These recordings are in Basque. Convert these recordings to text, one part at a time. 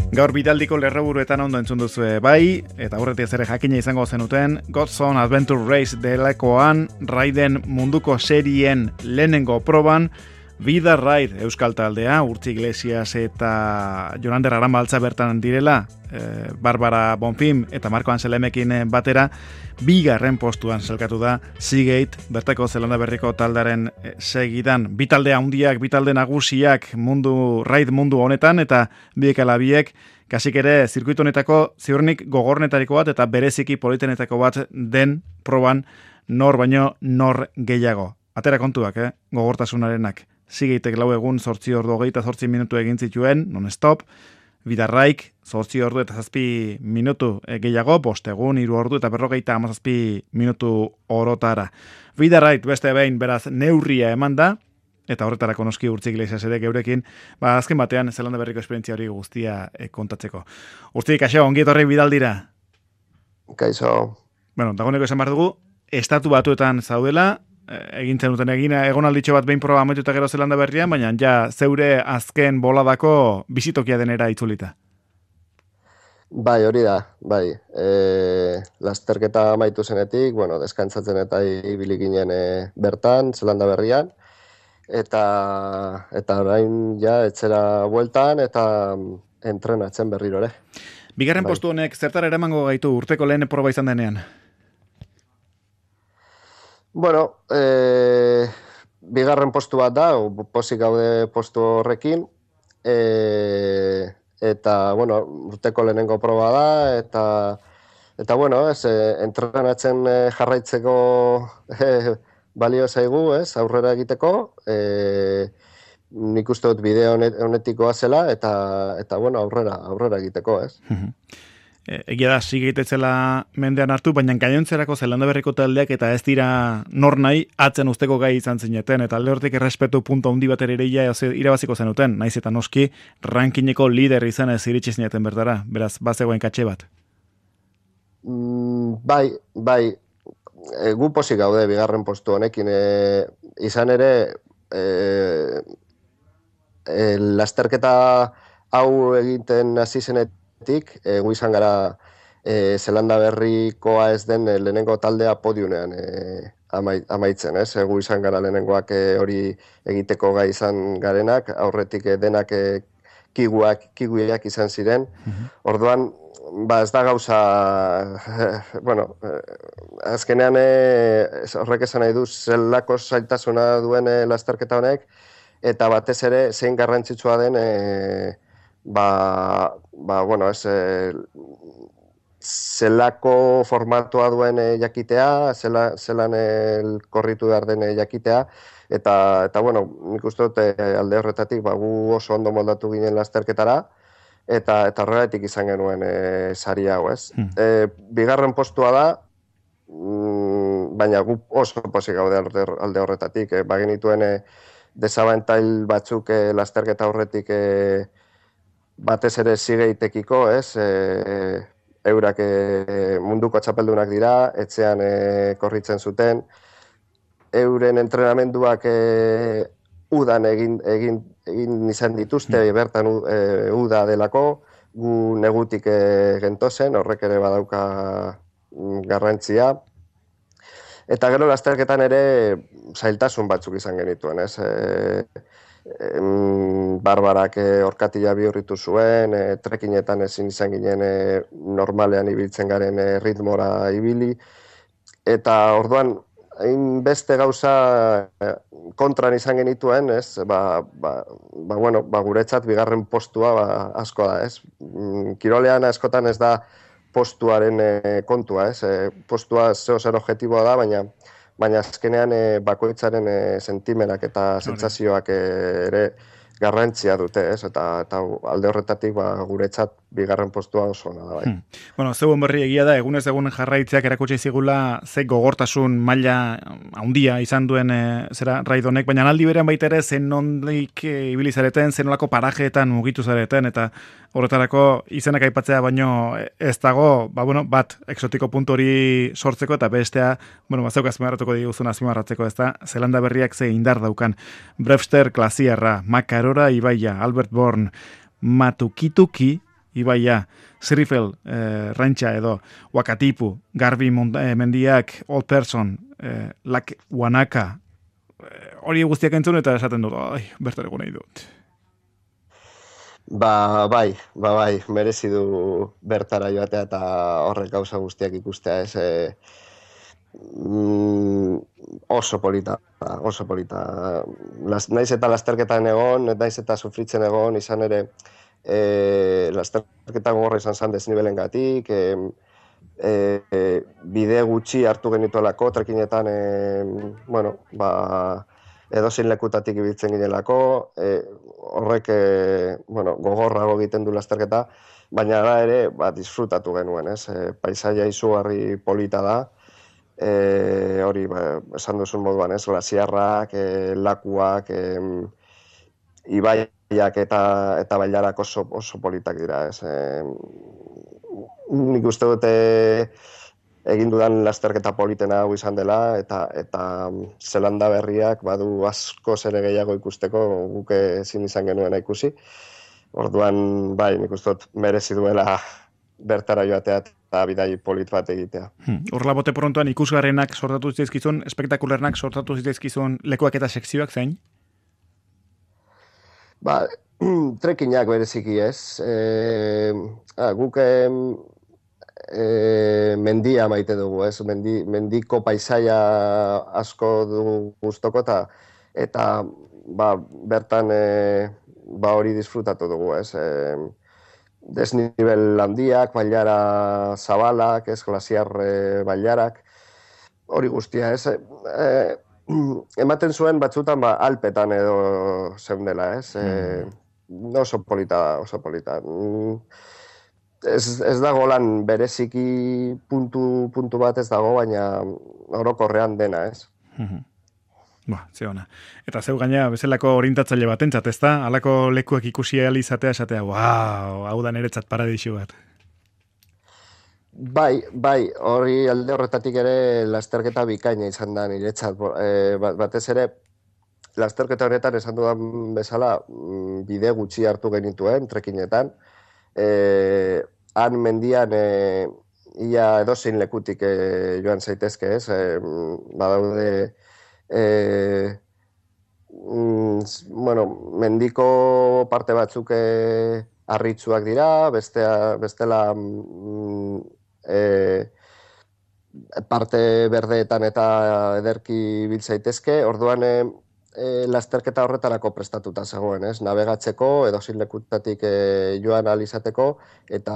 Gaur bitaldiko lerroburuetan ondo entzun duzu bai, eta aurretik ere jakina izango zenuten, Godson Adventure Race delakoan, raiden munduko serien lehenengo proban, Vida Raid euskal taldea, Urtzi Iglesias eta Jonander Aranbaltza bertan direla, Barbara Bonfim eta Marko Anselemekin batera, bigarren postuan zelkatu da Seagate, bertako Zelanda Berriko taldearen segidan. Bi talde handiak, bi talde nagusiak raid mundu honetan, eta biek ala biek, kasik ere zirkuitu honetako ziurnik gogornetariko bat eta bereziki politenetako bat den proban nor baino nor gehiago. Atera kontuak, gogortasunarenak. Seagatek 4 egun 8 ordu 28 minutu egin zituen, non-stop, Bidarraik 8 ordu eta 7 minutu gehiago, 5 egun 3 ordu eta 57 minutu orotara. Bidarraik beste behin beraz neurria eman da, eta horretarako noski Urtzi Iglesias ere geurekin, azken batean Zelanda Berriko esperientzia hori guztia kontatzeko. Urtzi, kaixo, ongi etorri bidaldira. Kaixo. Bueno, dagoeneko esan behar dugu, estatu batuetan zaudela, egintzen duten egonalditxo bat behin proba ametu eta gero Zelanda Berrian, baina ja zeure azken boladako bizitokia denera itzulita. Bai, hori da, bai. Lasterketa amaitu zenetik, deskantzatzen eta ibili ginen bertan, Zelanda Berrian, eta orain ja etxera bueltan eta entrenatzen berriro ere. Bigarren postu honek zertara eramango gaitu urteko lehen proba izan denean? Bigarren postu bat da, pozik gaude postu horrekin, eta, urteko lehenengo proba da, eta entrenatzen jarraitzeko balio zaigu, aurrera egiteko, nik uste dut bideo honetikoa zela, eta aurrera egiteko, Egia da, sigitetzela mendean hartu, baina gainontzerako Zelanda Berriko taldeak eta ez dira nor nahi atzen usteko gai izan zineten, eta alde hortik errespetu punto handi bat ere irabaziko zenuten, naiz eta noski rankingeko lider izan ez iritsi zineten bertara, beraz, bazegoen katxe bat. Bai, gu pozik gaude bigarren postu honekin, izan ere lasterketa hau egiten hasi zenetik, gu izan gara Zelanda Berrikoa ez den lehenengo taldea podiunean amaitzen, gu izan gara lehenengoak hori egiteko gai izan garenak, aurretik denak kiguiak izan ziren. Orduan, ez da gauza, azkenean horrek esan nahi du zelako zailtasuna duen lasterketa honek, eta batez ere zein garrantzitsua den zelako formatua duen jakitea, zelan korritu behar den jakitea, eta nik uste dut alde horretatik gu oso ondo moldatu ginen lasterketara, eta horregatik izan genuen sari hau, Bigarren postua da, baina gu oso pozik gaude alde horretatik, bagenituen desabantail batzuk lasterketa horretik batez ere Seagatekiko, eurak munduko txapeldunak dira, etxean korritzen zuten, euren entrenamenduak udan egin izan dituzte, bertan uda delako, gu negutik gentozen, horrek ere badauka garrantzia. Eta gero lasterketan ere zailtasun batzuk izan genituen, Barbarak orkatila bihurritu zuen, trekinetan ezin izan ginen normalean ibiltzen garen ritmora ibili, eta orduan beste gauza kontran izan genituen, guretzat bigarren postua asko da, Kirolean askotan ez da postuaren kontua, postua zer objektiboa da, baina azkenean bakoitzaren sentimenak eta sentsazioak ere garrantzia dute, eta alde horretatik guretzat bigarren postua oso ona da, bai. Zeuen berri egia da, egunez egun jarraitzeak erakutsi zigula ze gogortasun maila handia izan duen raid honek, baina aldi berean baita ere zen nondik ibili zareten, zen nolako parajeetan mugitu zareten, eta horretarako izenak aipatzea baino ez dago, bat exotiko puntu hori sortzeko, eta bestea, zeuk azpimarratuko diguzun azpimarratzeko, ez da, Zelanda Berriak ze indar daukan. Brewster Klasierra, Makarora Ibaia, Albert Born, Matukituki, ibaia, Zrifel rantxa edo Wakatipu, Garbi mendiak, Old Person, Lak Wanaka, hori guztiak entzun eta esaten dut, bertareko nahi dut. Bai, merezi du bertara joatea eta horrek gauza guztiak ikustea, ez, oso polita, oso polita. Naiz eta lasterketan egon, naiz eta sufritzen egon, izan ere, lasterketa gogorra izan zen desnibelengatik, bide gutxi hartu genituelako, trekinetan, edozein lekutatik ibiltzen ginelako, horrek gogorrago egiten du lasterketa, baina da ere disfrutatu genuen, ez? Paisaia izugarri polita da, hori esan duzun moduan, ez? Glasiarrak, lakuak, ibaiak eta bailarak oso politak dira, ez? Nik uste dute egin dudan lasterketa politena hau izan dela, eta Zelanda berriak badu asko ere gehiago ikusteko, guk ezin izan genuena ikusi. Orduan, bai, nik uste dut merezi duela bertara joatea eta bidai polit bat egitea. Horla bote prontoan ikusgarrenak sortatu zitzaizkizun, espektakularnak sortatu zitzaizkizun lekuak eta sekzioak zein? Trekinak bereziki ez. Guk mendia maite dugu, ez? Mendiko paisaia asko dugu gustoko eta bertan hori disfrutatu dugu, ez? Desnivel handiak, bailara zabalak, ez? Glasiar bailarak, hori guztia, ez? Ematen zuen batzutan alpetan edo zeundela, ez? Oso polita. Ez dago lan bereziki puntu bat ez dago, baina orokorrean dena, ez? Ze ona. Eta zeu gaina bezalako orientatzaile batentzat, ez da? Halako lekuak ikusi ahal izatea, hau da niretzat paradisu bat. Bai, hori alde horretatik ere lasterketa bikaina izan da niretzat. Batez ere, lasterketa honetan esan dudan bezala bide gutxi hartu genituen, trekinetan. Han mendian ia edozein lekutik joan zaitezke, ez? Badaude mendiko parte batzuk harritsuak dira, bestela parte berdeetan eta ederki bil zaitezke, orduan lasterketa horretarako prestatuta zegoen, ez? Navegatzeko, edozein lekutatik joan ahal izateko, eta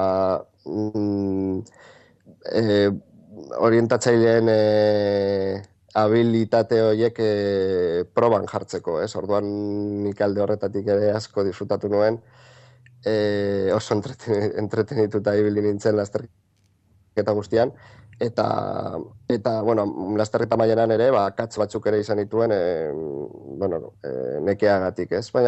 orientatzaileen habilitate horiek proban jartzeko, ez? Orduan nik alde horretatik ere asko disfrutatu nuen, oso entretenituta ibili nintzen lasterketa guztian, eta lasterketa maileran ere, katz batzuk ere izan dituen, nekeagatik, ez? Baina,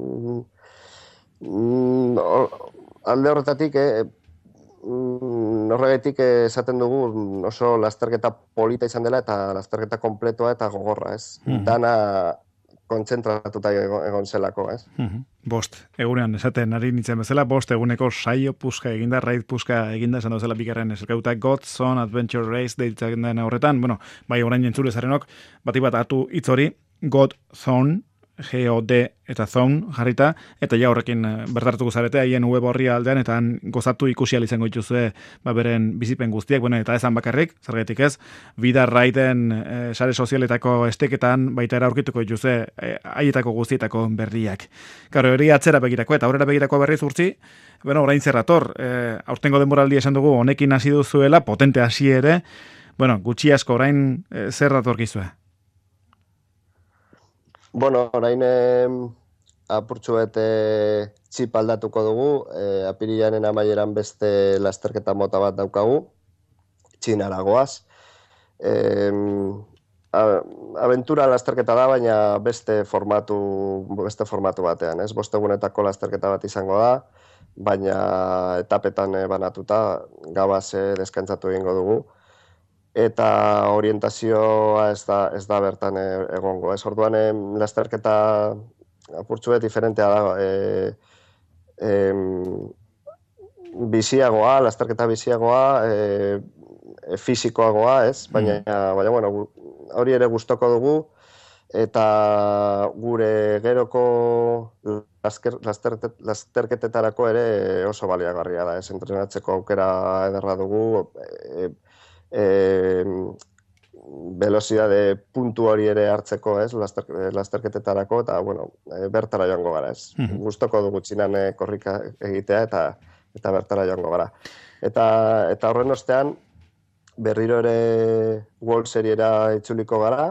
alde horretatik, horregatik esaten dugu oso lasterketa polita izan dela eta lasterketa kompletoa eta gogorra, ez? Dana kontzentratuta egon zelako, ez? Bost, egunean esaten ari nintzen bezala, bost eguneko saio puska eginda, raid puska eginda, esan dozela bigarren eskerkauta Godson Adventure Race deitzen den horretan, bai orain jentzule zarenok, bati bat hartu hitz hori, Godzone, G-O-D eta Zone jarrita, eta ja horrekin bertartuko zarete, haien web horria aldean, eta gozatu ikusial izango dituzue beren bizipen guztiak, eta esan bakarrik, zergatik ez, bida raiden sare sozialetako esteketan, baita era aurkituko dituzue haietako guztietako berriak. Garo, hori atzera begirako, eta aurrera begirako berriz urtzi, orain zerrator, aurtengo denboraldi esan dugu, honekin hasi duzuela, potente hasi ere, gutxi asko orain zerratorkizue. Orain apurtxu bete txip aldatuko dugu, apirilanen amaieran beste lasterketa mota bat daukagu, Txinara goaz. Aventura lasterketa da, baina beste formatu batean, ez? 5 egunetako lasterketa bat izango da, baina etapetan banatuta, gabaz deskantzatu egingo dugu. Eta orientazioa ez da bertan egongo. Ez orduan lasterketa apurtxuet diferentea da. biziagoa, lasterketa biziagoa, fisikoagoa, ez? Baina, bueno, hori ere gustoko dugu, eta gure geroko lasterketetarako ere oso baliagarria da, ez? Entrenatzeko aukera ederra dugu, velozidade puntu hori ere hartzeko, ez? Lasterketetarako, eta, bueno, bertara joango gara, ez? Gustoko dugu txinan korrika egitea, eta bertara joango gara. Eta horren ostean, berriro ere World Seriera itzuliko gara,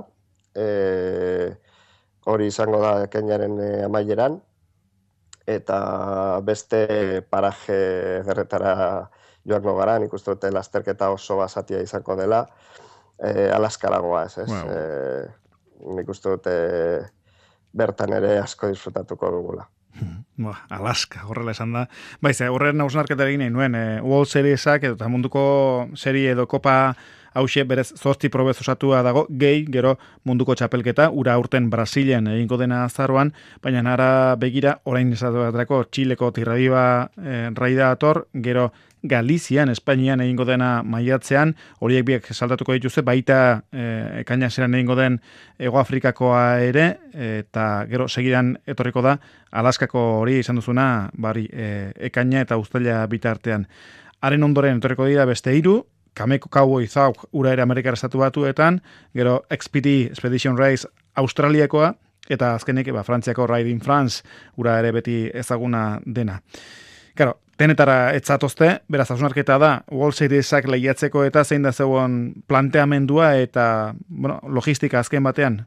hori izango da ekainaren amaieran, eta beste paraje gerretara joango gara, nik uste dute lasterketa oso basatia izango dela, Alaskaragoa, ez? Wow. Nik uste dute bertan ere asko disfrutatuko dugula. Alaska, horrela esan da. Baiz, horren hausnarketa egin nahi nuen, World Seriesak eta munduko serie edo kopa hause berez 8 probez osatua dago, gehi, gero munduko txapelketa, ura aurten Brasilen egingo dena azaroan, baina nara begira, orain esatuatrako Txileko Tirradiba raida ator, gero Galizian, Espainian egingo dena maiatzean, horiek biek saltatuko dituzte, baita ekaina zeran egingo den Ego Afrikakoa ere, eta gero segidan etorriko da, Alaskako hori izan duzuna, ekaina eta uztaila bitartean. Haren ondoren etorriko dira beste 3, Kameko Cowboy Zauk ura ere Amerikar estatu batuetan, gero XPT Expedition Race Australiakoa, eta azkenik Frantziako Ride in France ura ere beti ezaguna dena. Claro, denetara etzatozte, beraz hausnarketa da, World Seriesak lehiatzeko eta zein da zegoen planteamendua eta logistika azken batean?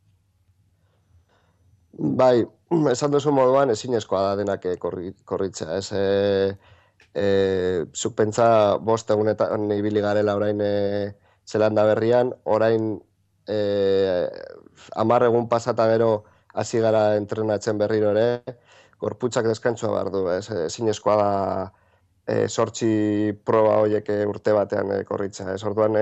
Bai, esan duzu moduan ezinezkoa da denak korritzea, ez? Zuk pentsa 5 egunetan ibili garela orain Zelanda berrian, orain 10 egun pasata gero hasi gara entrenatzen berriro ere, gorputzak deskantzua behar du, ezinezkoa da 8 proba horiek urte batean korritzea, ez? Orduan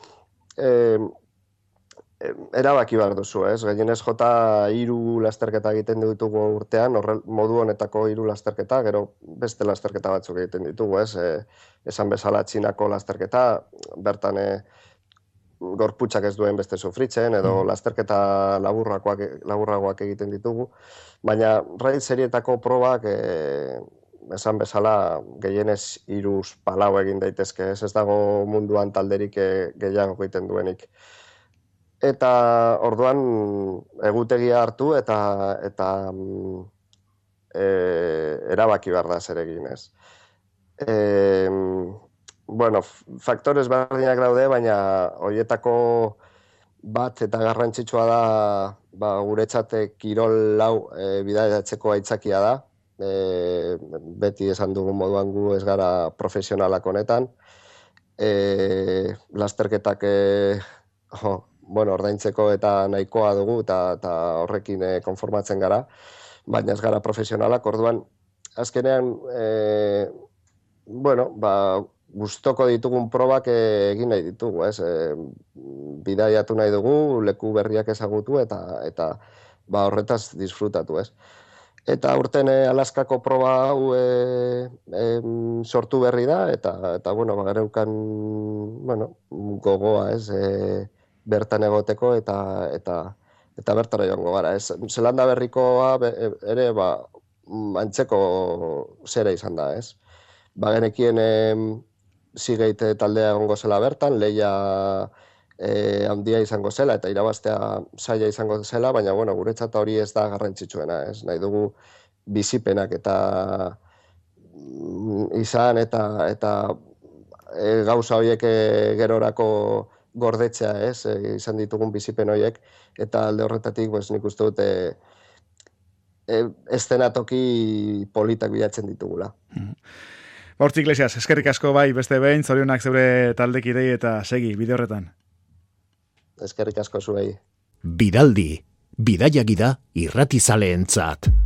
erabaki behar duzu, ez? Gehienez jota 3 lasterketa egiten ditugu urtean, modu honetako 3 lasterketa, gero beste lasterketa batzuk egiten ditugu, ez? Esan bezala Txinako lasterketa, bertan gorputzak ez duen beste sufritzen, edo lasterketa laburragoak egiten ditugu, baina raid serietako probak esan bezala gehienez 3-4 egin daitezke, ez dago munduan talderik gehiago egiten duenik. Eta orduan egutegia hartu eta erabaki behar da zer egin, ez. Bueno, faktorez berdinak daude, baina horietako bat eta garrantzitsua da guretzat kirol lau bidaiatzeko aitzakia da. Beti esan dugun moduan gu ez gara profesionalak honetan. Lasterketak ordaintzeko eta nahikoa dugu eta horrekin konformatzen gara, baina ez gara profesionalak, orduan azkenean gustoko ditugun probak egin nahi ditugu, ez? Bidaiatu nahi dugu, leku berriak ezagutu eta horretaz disfrutatu, ez? Eta urten Alaskako proba hau sortu berri da, eta gareukan gogoa, ez? Bertan egoteko eta bertara joango gara. Zelanda berrikoa ere antzeko zera izan da, ez? Genekien Seagate taldea egongo zela bertan, lehia handia izango zela eta irabaztea zaila izango zela, baina guretzat hori ez da garrantzitsuena, ez? Nahi dugu bizipenak eta izan eta gauza horiek gerorako gordetzea, ez? Izan ditugun bizipen horiek, eta alde horretatik nik uste dute eszenatoki politak bilatzen ditugula. Hortz Iglesias, eskerrik asko bai, beste behin, zorionak zeure taldekidei eta segi, bide horretan. Eskerrik asko zuei. Bidaldi, bidaiagida irratizaleentzat.